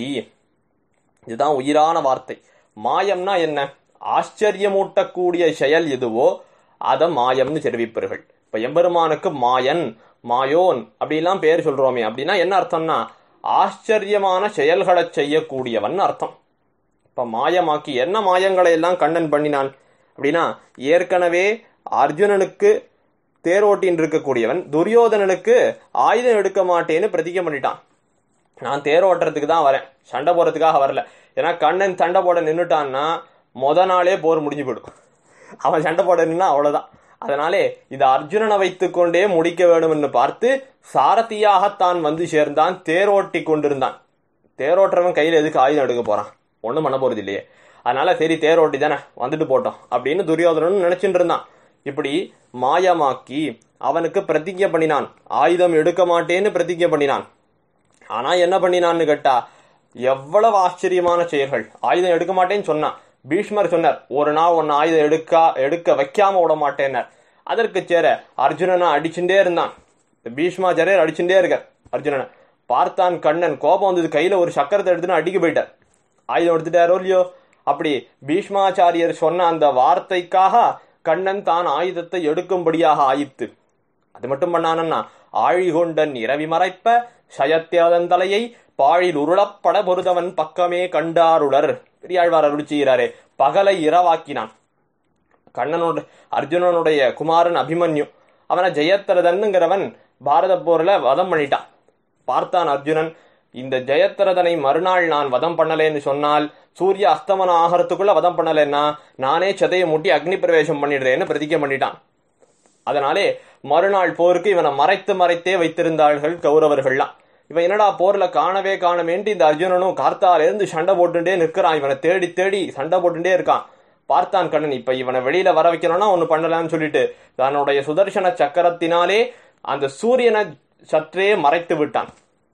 இதுதான் உயிரான வார்த்தை. மாயம்னா என்ன? ஆச்சரியமூட்டக்கூடிய செயல் எதுவோ அத மாயம்னு தெரிவிப்பார்கள். இப்ப எம்பெருமானுக்கு மாயன், மாயோன் அப்படிலாம் பேர் சொல்றோமே, அப்படின்னா என்ன அர்த்தம்னா ஆச்சரியமான செயல்களை செய்யக்கூடியவன் அர்த்தம். இப்ப மாயமாக்கி, என்ன மாயங்களை எல்லாம் கண்ணன் பண்ணினான் அப்படின்னா, ஏற்கனவே அர்ஜுனனுக்கு தேரோட்டின் இருக்கக்கூடியவன் துரியோதனனுக்கு ஆயுதம் எடுக்க மாட்டேன்னு பிரதிஜை பண்ணிட்டான். நான் தேரோட்டுறதுக்கு தான் வரேன், சண்டை போறதுக்காக வரல. ஏன்னா கண்ணன் சண்டை போட நின்றுட்டான்னா முத நாளே போர் முடிஞ்சு போயிடும். அவன் சண்டை போட நின்னா அவ்வளவுதான். அதனாலே இது அர்ஜுனனை வைத்துக் கொண்டே முடிக்க வேண்டும் என்று பார்த்து சாரதியாகத்தான் வந்து சேர்ந்தான், தேரோட்டி கொண்டிருந்தான். தேரோட்டுறவன் கையில எதுக்கு ஆயுதம் எடுக்க போறான்? ஒண்ணும் பண்ண போறது இல்லையே. அதனால சரி தேரோட்டி தானே வந்துட்டு போட்டோம் அப்படின்னு துரியோதனன் நினைச்சுட்டு இருந்தான். இப்படி மாயமாக்கி அவனுக்கு பிரதிஜை பண்ணினான், ஆயுதம் எடுக்க மாட்டேன்னு பிரதிஜை பண்ணினான். ஆனா என்ன பண்ணினான்னு கேட்டா, எவ்வளவு ஆச்சரியமான செயல்கள். ஆயுதம் எடுக்க மாட்டேன்னு சொன்னான். பீஷ்மர் சொன்னார், ஒரு நாள் ஒன்னு ஆயுதம் எடுக்க வைக்காம விட மாட்டேன்னார். அதற்கு சேர அர்ஜுனனை அடிச்சுட்டே இருந்தான். பீஷ்மாச்சாரியர் அடிச்சுட்டே இருக்கார் அர்ஜுனனை. பார்த்தான் கண்ணன், கோபம் வந்தது, கையில ஒரு சக்கரத்தை எடுத்துன்னு அடிக்க போயிட்டார். ஆயுதம் எடுத்துட்டாரோ இல்லையோ. அப்படி பீஷ்மாச்சாரியர் சொன்ன அந்த வார்த்தைக்காக கண்ணன் தான் ஆயுதத்தை எடுக்கும்படியாக ஆயித்து. அது மட்டும் பண்ணானன்னா, ஆழிகொண்டன் இரவி மறைப்ப சயத்தியதன் தலையை பாழில் உருளப்பட பொருதவன் பக்கமே கண்டாருளர். பெரியாழ்வார் அருள் செய்கிறாரே, பகலை இரவாக்கினான். கண்ணனோட அர்ஜுனனுடைய குமாரன் அபிமன்யு, அவனை ஜெயத்ரதன்ங்கிறவன் பாரத போர்ல வதம் பண்ணிட்டான். பார்த்தான் அர்ஜுனன், இந்த ஜெயத்ரதனை மறுநாள் நான் வதம் பண்ணலேன்னு சொன்னால், சூரிய அஸ்தமனம் ஆகிறதுக்குள்ள வதம் பண்ணலன்னா நானே சதையை முட்டி அக்னி பிரவேசம் பண்ணிடுறேன்னு பிரதிஜை பண்ணிட்டான். அதனாலே மறுநாள் போருக்கு இவனை மறைத்தே வைத்திருந்தார்கள் கௌரவர்கள்லாம். இவன் என்னடா போர்ல காணவே காணமேன்ட்டு இந்த அர்ஜுனனும் கார்த்தால இருந்து சண்டை போட்டுட்டே நிற்கிறான். இவனை தேடி தேடி சண்டை போட்டுட்டே இருக்கான். பார்த்தான் கண்ணன், இப்ப இவனை வெளியில வர வைக்கணும்னா ஒண்ணு பண்ணலாம்னு சொல்லிட்டு தன்னுடைய சுதர்சன சக்கரத்தினாலே அந்த சூரியனை சற்றே மறைத்து விட்டான்.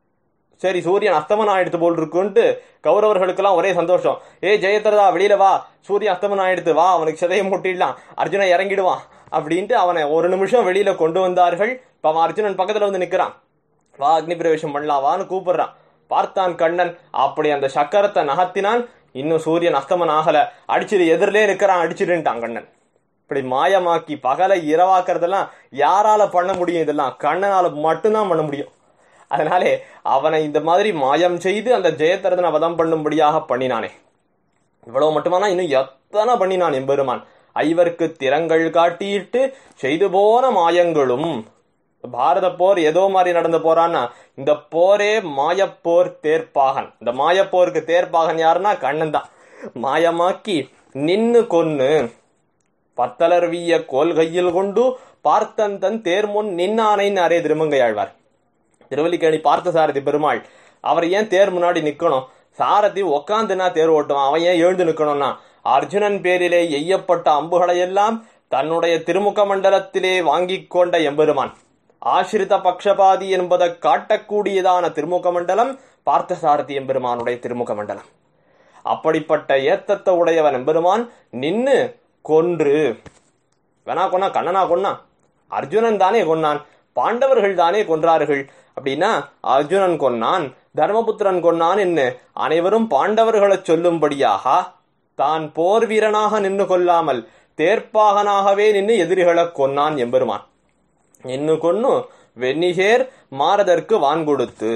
சரி, சூரியன் அஸ்தமனம் ஆயிடுத்து போல் இருக்குன்ட்டு கௌரவர்களுக்கெல்லாம் ஒரே சந்தோஷம். ஜெயத்ரதா வெளியில வா, சூரியன் அஸ்தமனம் ஆயிடுத்து, வா அவனுக்கு சதையை முட்டிடலாம், அர்ஜுனன் இறங்கிடுவான் அப்படின்ட்டு அவனை ஒரு நிமிஷம் வெளியில கொண்டு வந்தார்கள். இப்ப அவன் அர்ஜுனன் பக்கத்துல வந்து நிக்கிறான். வா அக்னி பிரவேசம் பண்ணலாம் வான்னு கூப்பிடுறான். பார்த்தான் கண்ணன், அப்படி அந்த சக்கரத்தை நகர்த்தினான். இன்னும் சூரியன் அஸ்தமனம் ஆகல, அடிச்சுட்டு எதிரிலே நிக்கிறான், அடிச்சுட்டுட்டான் கண்ணன். இப்படி மாயமாக்கி பகலை இரவாக்குறதெல்லாம் யாரால பண்ண முடியும்? இதெல்லாம் கண்ணனால மட்டும்தான் பண்ண முடியும். அதனாலே அவனை இந்த மாதிரி மாயம் செய்து அந்த ஜெயத்ரதனை வதம் பண்ணும்படியாக பண்ணினானே. இவ்வளவு மட்டுமானா இன்னும் எத்தனை பண்ணினான் எம்பெருமான். ஐவர்க்கு திறங்கள் காட்டிட்டு செய்து போன மாயங்களும். பாரத போர் ஏதோ மாதிரி நடந்த போறான்னா, இந்த போரே மாயப்போர் தேர்ப்பாகன். இந்த மாயப்போருக்கு தேர்ப்பாகன் யாருன்னா கண்ணன் தான். மாயமாக்கி நின்னு கொன்னு பத்தலர்விய கோல் கையில் கொண்டு பார்த்தன் தன் தேர்முன் நின்னானைன்னு அரே திருமங்கையாழ்வார். திருவல்லிக்கேணி பார்த்த சாரதி பெருமாள், அவர் ஏன் தேர் முன்னாடி நிக்கணும்? சாரதி உக்காந்துனா தேர் ஓட்டுவான், அவன் ஏன் எழுந்து நிக்கணும்னா, அர்ஜுனன் பேரிலே எய்யப்பட்ட அம்புகளை எல்லாம் தன்னுடைய திருமுக மண்டலத்திலே வாங்கி கொண்ட எம்பெருமான். ஆசிரித பக்ஷபாதி என்பதை காட்டக்கூடியதான திருமுக மண்டலம் பார்த்த சாரதி எம்பெருமானுடைய திருமுக மண்டலம். அப்படிப்பட்ட ஏத்தத்தை உடையவன் எம்பெருமான் நின்னு கொன்று. வேணா கொன்னா, கண்ணனா கொன்னா? அர்ஜுனன் தானே கொன்னான், பாண்டவர்கள் தானே கொன்றார்கள். அப்படின்னா அர்ஜுனன் கொன்னான், தர்மபுத்திரன் கொன்னான் என்ன அனைவரும் பாண்டவர்களை சொல்லும்படியாக தான் போர் வீரனாக நின்று கொள்ளாமல் தேர்ப்பாகனாகவே நின்று எதிரிகளை கொன்னான் எம்பெருமான். நின்னு கொன்னு வெண்ணிசேர் மாரதற்கு வான் கொடுத்து.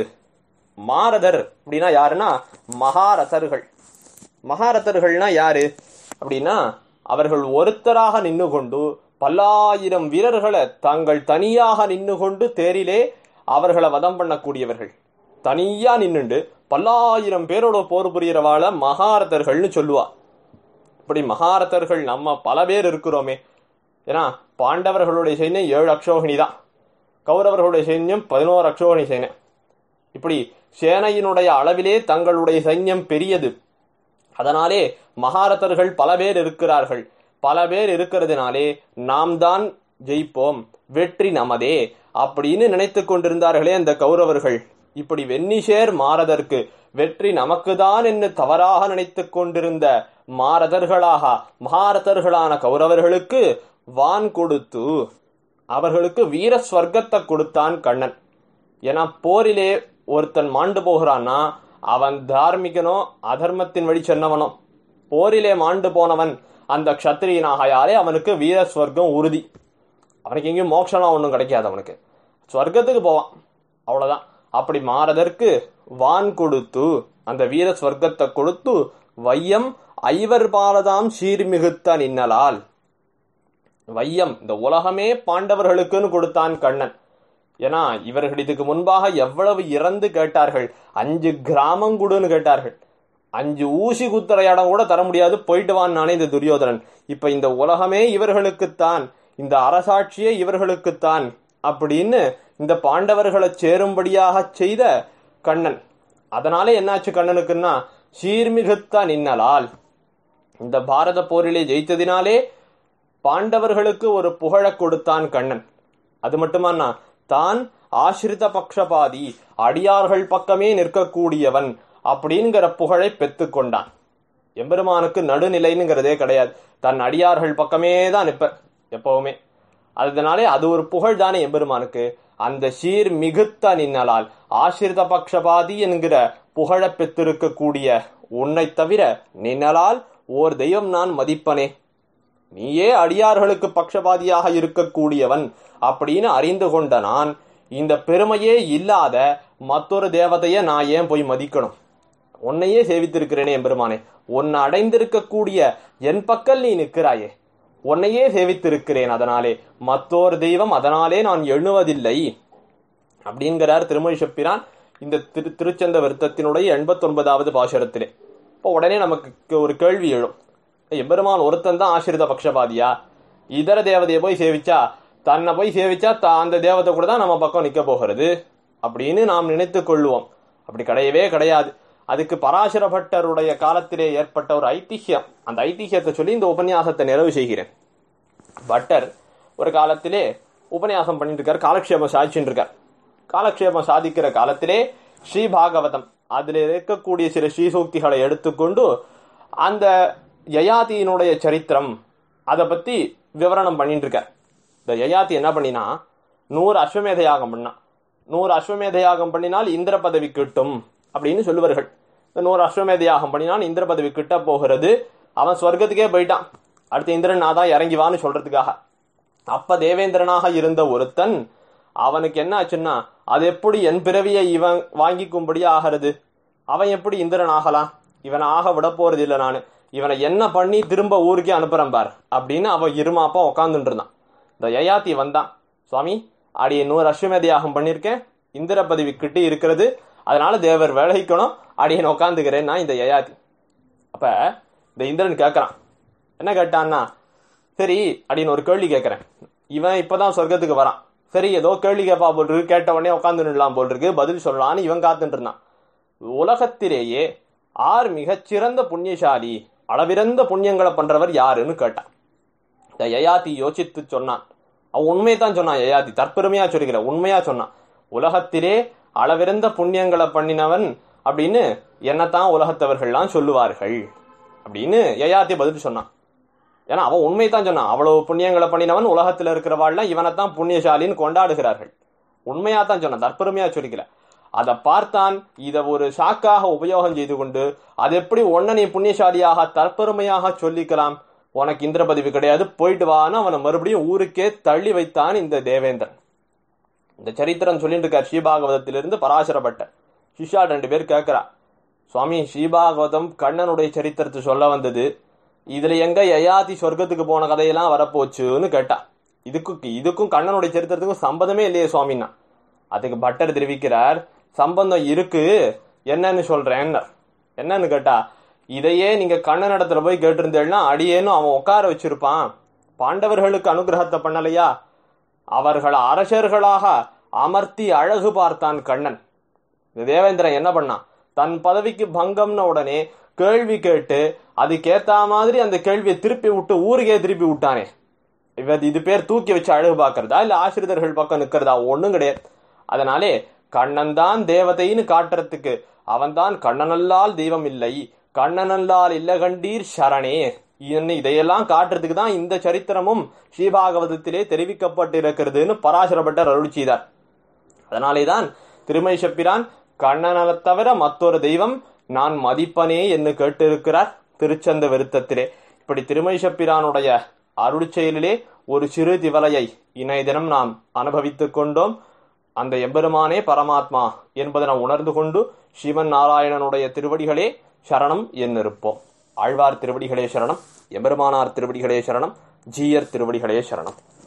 மாரதர் அப்படின்னா யாருன்னா மகாரதர்கள். மகாரதர்கள்னா யாரு அப்படின்னா, அவர்கள் ஒருத்தராக நின்று கொண்டு பல்லாயிரம் வீரர்களை தாங்கள் தனியாக நின்று கொண்டு தேரிலே அவர்களை வதம் பண்ணக்கூடியவர்கள். தனியா நின்னுண்டு பல்லாயிரம் பேரோட போர் புரியறவாள மகாரதர்கள்னு சொல்லுவா. இப்படி மகாரதர்கள் நம்ம பல பேர் இருக்கிறோமே. ஏன்னா பாண்டவர்களுடைய சைன்யம் 7 அக்ஷோகிணி தான், கௌரவர்களுடைய சைன்யம் 11 அக்ஷோகிணி சைன்யம். இப்படி சேனையினுடைய அளவிலே தங்களுடைய சைன்யம் பெரியது. அதனாலே மகாரதர்கள் பல பேர் இருக்கிறார்கள். பல பேர் இருக்கிறதுனாலே நாம் தான் ஜெயிப்போம், வெற்றி நமதே அப்படின்னு நினைத்து கொண்டிருந்தார்களே அந்த கௌரவர்கள். இப்படி வெண்ணிஷேர் மாரதற்கு வெற்றி நமக்குதான் என்று தவறாக நினைத்து கொண்டிருந்த மகாரதர்களான கௌரவர்களுக்கு வான் கொடுத்து அவர்களுக்கு வீர ஸ்வர்க்கத்தை கொடுத்தான் கண்ணன். ஏன்னா போரிலே ஒருத்தன் மாண்டு போகிறான்னா அவன் தார்மிகனோ அதர்மத்தின் வழி சென்னவனோ. போரிலே மாண்டு போனவன் அந்த க்ஷத்திரியனாகையாலே அவனுக்கு வீர ஸ்வர்க்கம் உறுதி. அவனுக்கு எங்கேயும் மோட்சம்லாம் ஒன்றும் கிடைக்காது, அவனுக்கு ஸ்வர்க்கத்துக்கு போவான், அவ்வளவுதான். அப்படி மாறதற்கு வான் கொடுத்து அந்த வீர ஸ்வர்க்கத்தை கொடுத்து வையம் ஐவர் பாலதாம் சீர்மிகுத்த நின்னலால், வையம் இந்த உலகமே பாண்டவர்களுக்குன்னு கொடுத்தான் கண்ணன். ஏன்னா இவர்கள் இதுக்கு முன்பாக எவ்வளவு இறந்து கேட்டார்கள், 5 கிராமம் கொடுன்னு கேட்டார்கள். 5 ஊசி குத்துற இடம் கூட தர முடியாது, போயிட்டு வான்னு இந்த துரியோதனன். இப்ப இந்த உலகமே இவர்களுக்குத்தான், இந்த அரசாட்சியே இவர்களுக்குத்தான் அப்படின்னு இந்த பாண்டவர்களை சேரும்படியாக செய்த கண்ணன். அதனாலே என்னாச்சு கண்ணனுக்குன்னா, சீர்மிகுத்த நின்னலால் இந்த பாரத போரிலே ஜெயித்ததினாலே பாண்டவர்களுக்கு ஒரு புகழ கொடுத்தான் கண்ணன். அது மட்டுமானா தான் ஆசிரித பக்ஷபாதி, அடியார்கள் பக்கமே நிற்கக்கூடியவன் அப்படிங்கிற புகழை பெற்றுக்கொண்டான். எம்பெருமானுக்கு நடுநிலைங்கிறதே கிடையாது, தன் அடியார்கள் பக்கமே தான் நிற்ப எப்பவுமே. அதனாலே அது ஒரு புகழ் தானே எம்பெருமானுக்கு. அந்த சீர் மிகுத்த நின்னலால் ஆசிரித பக்ஷபாதி என்கிற புகழை பெற்றிருக்கக்கூடிய உன்னை தவிர நின்னலால் ஓர் தெய்வம் நான் மதிப்பனே, நீயே அடியார்களுக்கு பக்ஷபாதியாக இருக்கக்கூடியவன் அப்படின்னு அறிந்து கொண்ட நான் இந்த பெருமையே இல்லாத மற்றொரு தேவதைய நான் ஏன் போய் மதிக்கணும்? உன்னையே சேவித்திருக்கிறேனே எம்பெருமானே, உன்னை அடைந்திருக்கக்கூடிய என் பக்கல் நீ நிற்கிறாயே, உன்னையே சேவித்திருக்கிறேன், அதனாலே மற்றொரு தெய்வம் அதனாலே நான் எண்ணுவதில்லை அப்படிங்கிறார் திருமொழிப்பிரான் இந்த திருச்சந்த விருத்தத்தினுடைய 89வது பாசுரத்திலே. இப்போ உடனே நமக்கு ஒரு கேள்வி எழும், எம்பெருமான் ஒருத்தன் தான் ஆசிரித பக்ஷபாதியா? இதர தேவதையை போய் சேவிச்சா, தன்னை போய் சேவிச்சா அந்த தேவதை கூட தான் நம்ம பக்கம் நிக்க போகிறது அப்படின்னு நாம் நினைத்து கொள்ளுவோம். அப்படி கிடையவே கிடையாது. அதுக்கு பராசர பட்டருடைய காலத்திலே ஏற்பட்ட ஒரு ஐதிஹ்யம், அந்த ஐதிஹ்யத்தை சொல்லி இந்த உபன்யாசத்தை நிறைவு செய்கிறேன். பட்டர் ஒரு காலத்திலே உபன்யாசம் பண்ணிட்டு இருக்கார், காலக்ஷேபம் சாதிச்சுட்டு இருக்கார். காலக்ஷேபம் சாதிக்கிற காலத்திலே ஸ்ரீ பாகவதம் அதில் இருக்கக்கூடிய சில ஸ்ரீசூக்திகளை எடுத்துக்கொண்டு அந்த யயாதியினுடைய சரித்திரம் அதை பத்தி விவரணம் பண்ணிட்டு இருக்கார். இந்த யயாதி என்ன பண்ணினா 100 அஸ்வமேத யாகம் பண்ணான். 100 அஸ்வமேத யாகம் பண்ணினால் இந்திர பதவி கிட்டும் அப்படின்னு சொல்லுவார்கள். இந்த 100 அஸ்வமேத யாகம் பண்ணினால் இந்திர பதவி கிட்ட போகிறது. அவன் ஸ்வர்க்கத்துக்கே போயிட்டான். அடுத்த இந்திரன் நான் தான் இறங்கிவான்னு சொல்றதுக்காக. அப்ப தேவேந்திரனாக இருந்த ஒருத்தன் அவனுக்கு என்ன ஆச்சுன்னா, அது எப்படி என் பிறவியை இவன் வாங்கிக்கும்படி ஆகிறது, அவன் எப்படி இந்திரன் ஆகலாம், இவனை ஆக விட போறது இல்லை, நானு இவனை என்ன பண்ணி திரும்ப ஊருக்கே அனுப்புறேன் பார் அப்படின்னு அவன் இருமாப்பா உட்காந்துட்டு இருந்தான். இந்த யயாதி வந்தான், சுவாமி அடியே 100 அஸ்வமேத யாகம் பண்ணிருக்கேன், இந்திர பதவி கிட்டி இருக்கிறது, அதனால தேவர் வேலைக்கணும், அடியன் உட்காந்துக்கிறேன்னா இந்த யயாதி. அப்ப இந்த இந்திரன் கேட்கறான், என்ன கேட்டான்னா, சரி அப்படின்னு ஒரு கேள்வி கேட்கறேன், இவன் இப்பதான் சொர்க்கத்துக்கு வரான், சரி ஏதோ கேள்வி கேட்பா போல் இருக்கு, கேட்ட உடனே உட்காந்துடலாம் போல் இருக்கு, பதில் சொல்லலான்னு இவன் காத்துட்டு இருந்தான். உலகத்திலேயே ஆர் மிகச்சிறந்த புண்ணியசாலி, அளவிறந்த புண்ணியங்களை பண்றவர் யாருன்னு கேட்டான். இந்த யயாதி யோசித்து சொன்னான். அவன் உண்மையைத்தான் சொன்னான். யயாதி தற்பெருமையா சொல்லிக்கிற உண்மையா சொன்னான். உலகத்திலே அளவிறந்த புண்ணியங்களை பண்ணினவன் அப்படின்னு என்னத்தான் உலகத்தவர்கள்லாம் சொல்லுவார்கள் அப்படின்னு யயாதி பதில் சொன்னான். ஏன்னா அவன் உண்மையைத்தான் சொன்னான். அவ்வளவு புண்ணியங்களை பண்ணினவன் உலகத்தில் இருக்கிறவாள்லாம் இவனைத்தான் புண்ணியசாலின்னு கொண்டாடுகிறார்கள். உண்மையாத்தான் சொன்னான், தற்பெருமையா சொல்லிக்கல. அதை பார்த்தான், இதை ஒரு ஷாக்காக உபயோகம் செய்து கொண்டு, அது எப்படி ஒன்ன நீ புண்ணியசாலியாக தற்பெருமையாக சொல்லிக்கலாம், உனக்கு இந்திர பதவி கிடையாது, போயிட்டு வான்னு அவனை மறுபடியும் ஊருக்கே தள்ளி வைத்தான் இந்த தேவேந்திரன். இந்த சரித்திரம் சொல்லிட்டு இருக்கார் ஸ்ரீபாகவதத்திலிருந்து பராசரப்பட்ட சிஷ்யால் 2 பேர் கேட்கிறா, சுவாமி ஸ்ரீபாகவதம் கண்ணனுடைய சரித்திரத்தை சொல்ல வந்தது, இதுல எங்க யயாதி சொர்க்கத்துக்கு போன கதையெல்லாம் வரப்போச்சுன்னு கேட்டா. இதுக்கும் கண்ணனுடைய சரித்திரத்துக்கும் சம்பந்தமே இல்லையே சுவாமின்னா. அதுக்கு பட்டர் தெரிவிக்கிறார், சம்பந்தம் இருக்கு, என்னன்னு சொல்றேன். என்னன்னு கேட்டா, இதையே நீங்க கண்ணன் இடத்துல போய் கேட்டிருந்தேன்னா அடியேன்னு அவன் உட்கார வச்சிருப்பான். பாண்டவர்களுக்கு அனுகிரகத்தை பண்ணலையா, அவர்களை அரசர்களாக அமர்த்தி அழகு பார்த்தான் கண்ணன். இந்த தேவேந்திரன் என்ன பண்ணான், தன் பதவிக்கு பங்கம்னு உடனே கேள்வி கேட்டு அதுக்கேத்த மாதிரி அந்த கேள்வியை திருப்பி விட்டு ஊருக்கே திருப்பி விட்டானே. இது பேர் தூக்கி வச்சு அழகு பார்க்கறதா இல்ல ஆசிரியர்கள் பக்கம் நிக்கிறதா? ஒண்ணும் கிடையாது. அதனாலே கண்ணன் தான் தேவதைன்னு காட்டுறதுக்கு அவன்தான் கண்ணனல்லால் தெய்வம் இல்லை, கண்ணனல்லால் இல்ல கண்டீர் சரணே, இதையெல்லாம் காட்டுறதுக்கு தான் இந்த சரித்திரமும் ஸ்ரீபாகவதத்திலே தெரிவிக்கப்பட்டிருக்கிறதுன்னு பராசரப்பட்டர் அருள் செய்தார். அதனாலேதான் திருமழிசப்பிரான் கண்ணனை தவிர மற்றொரு தெய்வம் நான் மதிப்பனே என்று கேட்டிருக்கிறார் திருச்சந்த விருத்தத்திலே. இப்படி திருமழிசப்பிரானுடைய அருள் செயலிலே ஒரு சிறு திவலையை இணைய தினம் நாம் அனுபவித்துக் கொண்டோம். அந்த எம்பெருமானே பரமாத்மா என்பதை நாம் உணர்ந்து கொண்டு ஸ்ரீமன் நாராயணனுடைய திருவடிகளே சரணம் என்னிருப்போம். ஆழ்வார் திருவடிகளே சரணம், எம்பெருமானார் திருவடிகளே சரணம், ஜீயர் திருவடிகளே சரணம்.